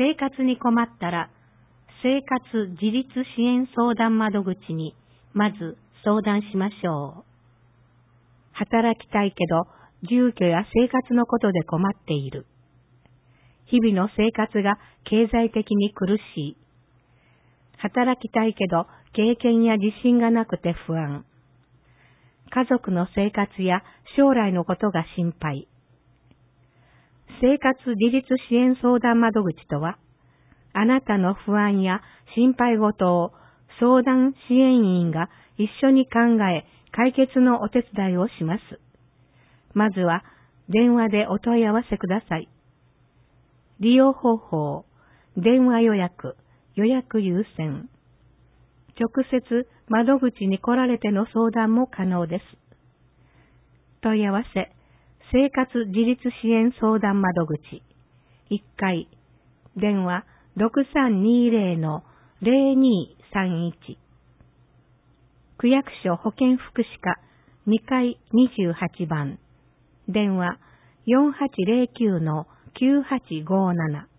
生活に困ったら、生活自立支援相談窓口にまず相談しましょう。働きたいけど、住居や生活のことで困っている。日々の生活が経済的に苦しい。働きたいけど、経験や自信がなくて不安。家族の生活や将来のことが心配。生活自立支援相談窓口とは、あなたの不安や心配事を相談支援員が一緒に考え、解決のお手伝いをします。まずは電話でお問い合わせください。利用方法、電話予約、予約優先。直接窓口に来られての相談も可能です。問い合わせ、生活自立支援相談窓口、1階、電話6320-0231。区役所保健福祉課2階28番、電話4809-9857。